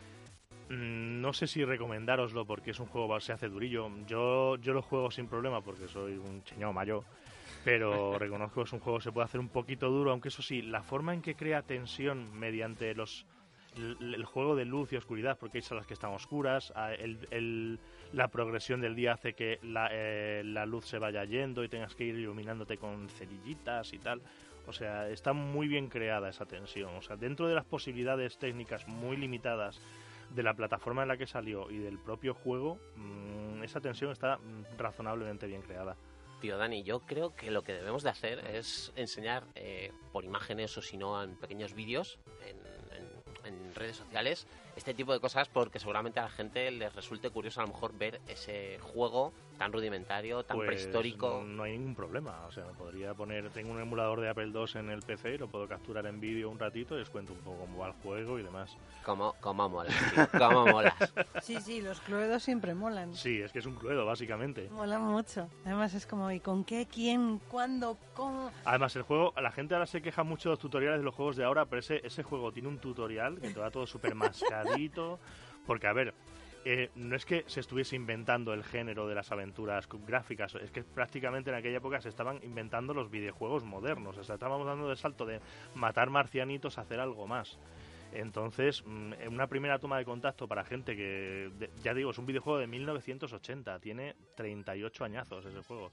Mm, no sé si recomendároslo porque es un juego, se hace durillo. Yo, yo lo juego sin problema porque soy un señor mayor. Pero reconozco que es un juego que se puede hacer un poquito duro, aunque eso sí, la forma en que crea tensión mediante los el, el juego de luz y oscuridad, porque hay salas que están oscuras, el, el, la progresión del día hace que la, eh, la luz se vaya yendo y tengas que ir iluminándote con cerillitas y tal. O sea, está muy bien creada esa tensión. O sea, dentro de las posibilidades técnicas muy limitadas de la plataforma en la que salió y del propio juego, mmm, esa tensión está razonablemente bien creada. Tío Dani, yo creo que lo que debemos de hacer es enseñar eh, por imágenes o si no en pequeños vídeos en, en, en redes sociales este tipo de cosas, porque seguramente a la gente les resulte curioso a lo mejor ver ese juego tan rudimentario, tan pues prehistórico. No hay ningún problema, o sea, me podría poner, tengo un emulador de Apple dos en el P C y lo puedo capturar en vídeo un ratito y les cuento un poco cómo va el juego y demás. Cómo, cómo molas, tío, cómo molas. Sí, sí, los cluedos siempre molan. Sí, es que es un cluedo, básicamente. Mola mucho. Además es como, ¿y con qué, quién, cuándo, cómo? Además el juego, la gente ahora se queja mucho de los tutoriales de los juegos de ahora, pero ese, ese juego tiene un tutorial que te va todo súper mascadito, porque a ver... Eh, no es que se estuviese inventando el género de las aventuras gráficas, es que prácticamente en aquella época se estaban inventando los videojuegos modernos, o sea, estábamos dando el salto de matar marcianitos a hacer algo más. Entonces, en una primera toma de contacto para gente que, de, ya digo, es un videojuego de mil novecientos ochenta, tiene treinta y ocho añazos ese juego.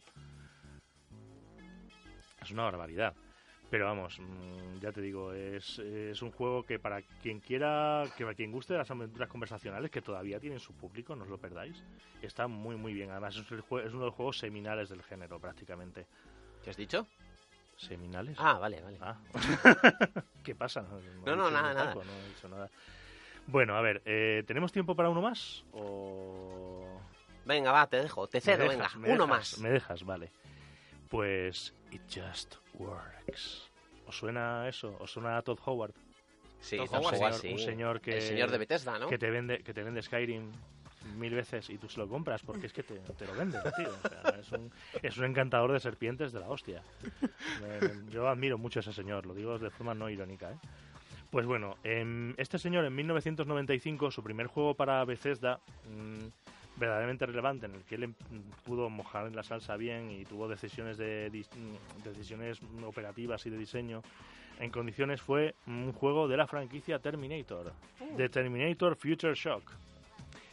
Es una barbaridad. Pero vamos, ya te digo, es, es un juego que para quien quiera, que para quien guste de las aventuras conversacionales, que todavía tienen su público, no os lo perdáis, está muy muy bien. Además es, el jue- es uno de los juegos seminales del género prácticamente. ¿Qué has dicho? ¿Seminales? Ah, vale, vale. Ah. ¿Qué pasa? No, no, no nada, nada. Taco, no he dicho nada. Bueno, a ver, eh, ¿tenemos tiempo para uno más? O... Venga, va, te dejo, te cedo, venga, uno dejas, más. Me dejas, vale. Pues It Just Works. ¿Os suena eso? ¿Os suena a Todd Howard? Sí, Todd Todd Howard, Howard, señor, sí. Un señor que... El señor de Bethesda, ¿no? Que te vende, que te vende Skyrim mil veces y tú se lo compras porque es que te, te lo vende, tío. O sea, es, un, es un encantador de serpientes de la hostia. Me, yo admiro mucho a ese señor, lo digo de forma no irónica, ¿eh? Pues bueno, eh, este señor en mil novecientos noventa y cinco, su primer juego para Bethesda... Mmm, verdaderamente relevante, en el que él pudo mojar en la salsa bien y tuvo decisiones de, de decisiones operativas y de diseño en condiciones, fue un juego de la franquicia Terminator, The Terminator Future Shock.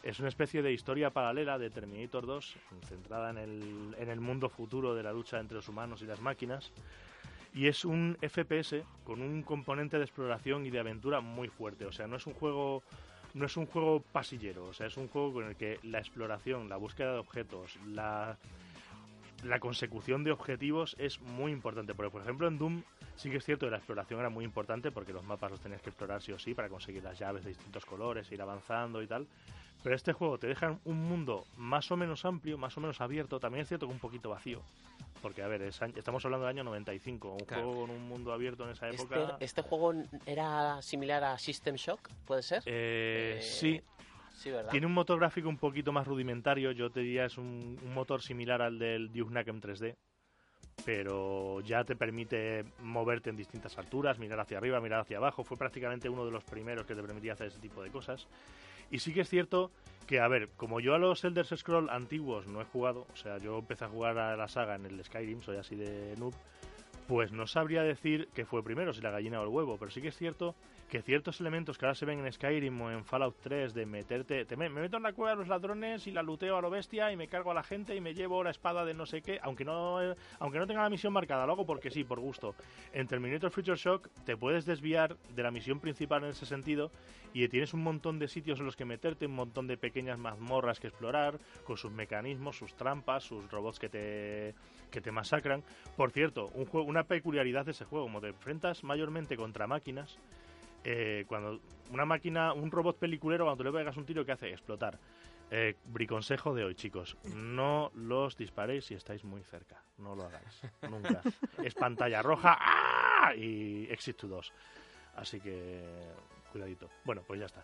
Es una especie de historia paralela de Terminator dos, centrada en el, en el mundo futuro de la lucha entre los humanos y las máquinas. Y es un F P S con un componente de exploración y de aventura muy fuerte. O sea, no es un juego, no es un juego pasillero. O sea, es un juego con el que la exploración, la búsqueda de objetos, la, la consecución de objetivos es muy importante. Porque, por ejemplo, en Doom sí que es cierto que la exploración era muy importante porque los mapas los tenías que explorar sí o sí para conseguir las llaves de distintos colores, ir avanzando y tal. Pero este juego te deja un mundo más o menos amplio, más o menos abierto. También es cierto que un poquito vacío. Porque, a ver, es, estamos hablando del año noventa y cinco. Un claro. juego con un mundo abierto en esa época... ¿Este, este juego era similar a System Shock? ¿Puede ser? Eh, eh, sí. Sí, ¿verdad? Tiene un motor gráfico un poquito más rudimentario. Yo te diría es un, un motor similar al del Duke Nukem tres D. Pero ya te permite moverte en distintas alturas, mirar hacia arriba, mirar hacia abajo. Fue prácticamente uno de los primeros que te permitía hacer ese tipo de cosas. Y sí que es cierto que, a ver, como yo a los Elder Scrolls antiguos no he jugado, o sea, yo empecé a jugar a la saga en el Skyrim, soy así de noob, pues no sabría decir que fue primero, si la gallina o el huevo, pero sí que es cierto que ciertos elementos que ahora se ven en Skyrim o en Fallout tres de meterte, te me, me meto en la cueva de los ladrones y la luteo a lo bestia y me cargo a la gente y me llevo la espada de no sé qué, aunque no aunque no tenga la misión marcada, lo hago porque sí, por gusto. En Terminator Future Shock te puedes desviar de la misión principal en ese sentido y tienes un montón de sitios en los que meterte, un montón de pequeñas mazmorras que explorar, con sus mecanismos, sus trampas, sus robots que te que te masacran. Por cierto, un juego, una peculiaridad de ese juego, como te enfrentas mayormente contra máquinas, eh, cuando una máquina, un robot peliculero, cuando le pegas un tiro, ¿qué hace? Explotar. Eh, briconsejo de hoy, chicos, no los disparéis si estáis muy cerca, no lo hagáis, nunca. Es pantalla roja ¡ah! Y Exit to dos. Así que cuidadito. Bueno, pues ya está.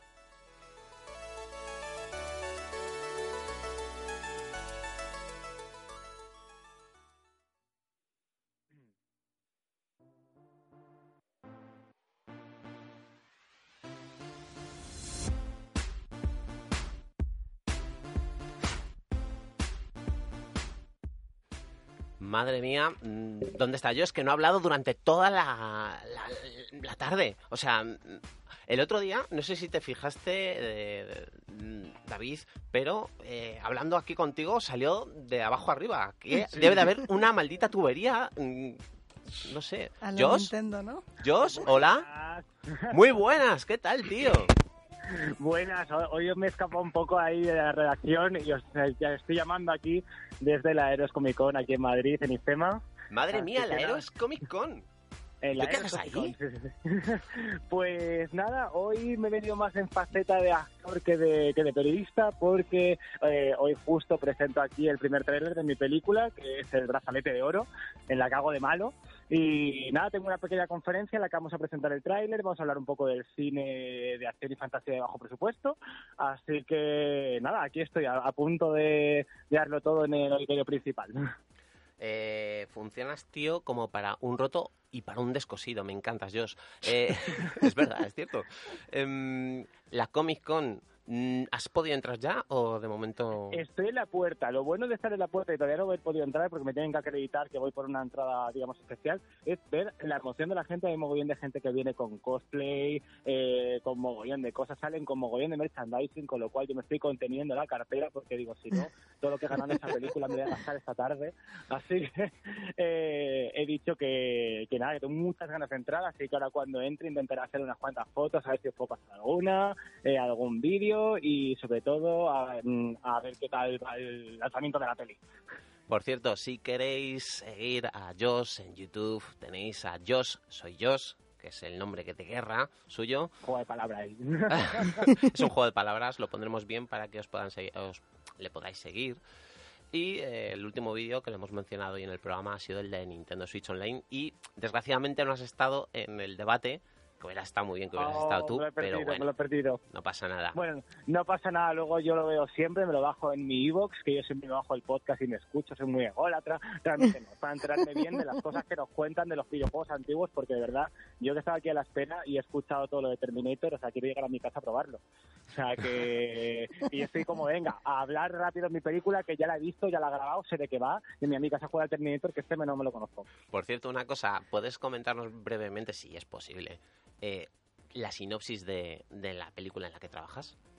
Madre mía, ¿dónde está yo? Es que no ha hablado durante toda la, la, la tarde. O sea, el otro día, no sé si te fijaste, eh, David, pero eh, hablando aquí contigo salió de abajo arriba. Que sí. Debe de haber una maldita tubería, no sé. A lo Josh, Nintendo, ¿no? Josh, hola. Muy buenas, ¿qué tal, tío? Buenas, hoy me he escapado un poco ahí de la redacción y os ya estoy llamando aquí desde la Aeros Comic Con aquí en Madrid, en IFEMA. Madre mía, la Aeros Comic Con. ¿Qué haces ahí? Sí, sí, sí. Pues nada, hoy me he venido más en faceta de actor que de, que de periodista porque eh, hoy justo presento aquí el primer tráiler de mi película, que es El Brazalete de Oro, en la que hago de malo. Y nada, tengo una pequeña conferencia en la que vamos a presentar el tráiler, vamos a hablar un poco del cine de acción y fantasía de bajo presupuesto. Así que nada, aquí estoy a, a punto de, de darlo todo en el auditorio principal. Eh, funcionas, tío, como para un roto y para un descosido. Me encantas, Josh. Eh, es verdad, es cierto. Eh, la Comic Con, ¿has podido entrar ya o de momento...? Estoy en la puerta. Lo bueno de estar en la puerta y todavía no he podido entrar porque me tienen que acreditar que voy por una entrada, digamos, especial, es ver la emoción de la gente. Hay mogollón de gente que viene con cosplay, eh, con mogollón de cosas, salen con mogollón de merchandising, con lo cual yo me estoy conteniendo la cartera porque digo, si no, todo lo que he ganado en esta película me voy a gastar esta tarde. Así que eh, he dicho que, que nada, que tengo muchas ganas de entrar, así que ahora cuando entre intentaré hacer unas cuantas fotos, a ver si os puedo pasar alguna, eh, algún vídeo y sobre todo a, a ver qué tal va el lanzamiento de la peli. Por cierto, si queréis seguir a Josh en YouTube, tenéis a Josh, soy Josh, que es el nombre que te guerra suyo. Juego de palabras ahí. Es un juego de palabras, lo pondremos bien para que os puedan seguir, os le podáis seguir. Y eh, el último vídeo que lo hemos mencionado hoy en el programa ha sido el de Nintendo Switch Online y desgraciadamente no has estado en el debate, que hubiera estado muy bien que hubieras oh, estado tú, me lo he perdido, pero bueno, me lo he perdido. No pasa nada. Bueno, no pasa nada, luego yo lo veo siempre, me lo bajo en mi iVoox, que yo siempre me bajo el podcast y me escucho, soy muy ególatra, realmente no, para enterarme bien de las cosas que nos cuentan de los videojuegos antiguos, porque de verdad, yo que estaba aquí a la espera y he escuchado todo lo de Terminator, o sea, quiero llegar a mi casa a probarlo. O sea, que... y estoy como, venga, a hablar rápido en mi película, que ya la he visto, ya la he grabado, sé de qué va, y mi amiga se juega al Terminator, que este no me lo conozco. Por cierto, una cosa, ¿puedes comentarnos brevemente, si es posible, eh, la sinopsis de, de la película en la que trabajas?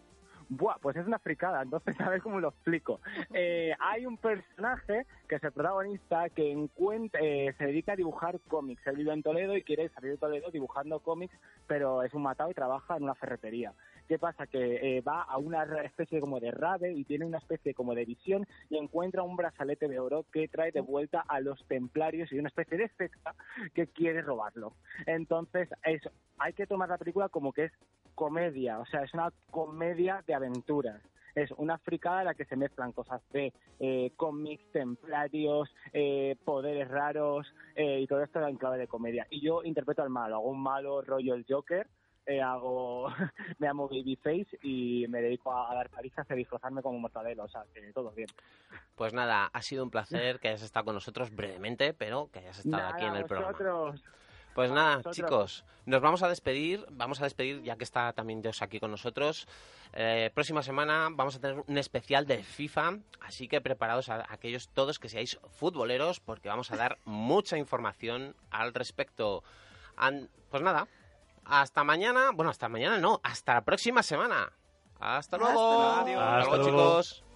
Buah, pues es una fricada, entonces a ver cómo lo explico. Eh, hay un personaje que es el protagonista que encuentra, eh, se dedica a dibujar cómics. Él vive en Toledo y quiere salir de Toledo dibujando cómics, pero es un matado y trabaja en una ferretería. ¿Qué pasa? Que eh, va a una especie como de rave y tiene una especie como de visión y encuentra un brazalete de oro que trae de vuelta a los templarios y una especie de secta que quiere robarlo. Entonces, es, hay que tomar la película como que es comedia, o sea, es una comedia de aventuras. Es una fricada en la que se mezclan cosas de eh, cómics, templarios, eh, poderes raros eh, y todo esto en clave de comedia. Y yo interpreto al malo, hago un malo rollo el Joker, eh, hago me llamo Babyface y me dedico a, a dar palizas y a disfrazarme como mortadelo, o sea, que todo bien. Pues nada, ha sido un placer que hayas estado con nosotros brevemente, pero que hayas estado nada, aquí en el vosotros. programa. Pues nada, Nosotros. chicos, nos vamos a despedir, vamos a despedir ya que está también Dios aquí con nosotros. Eh, próxima semana vamos a tener un especial de FIFA, así que preparados a aquellos todos que seáis futboleros porque vamos a dar mucha información al respecto. An- pues nada, hasta mañana, bueno, hasta mañana no, hasta la próxima semana. Hasta luego. Hasta luego. Hasta luego, Hasta luego. chicos.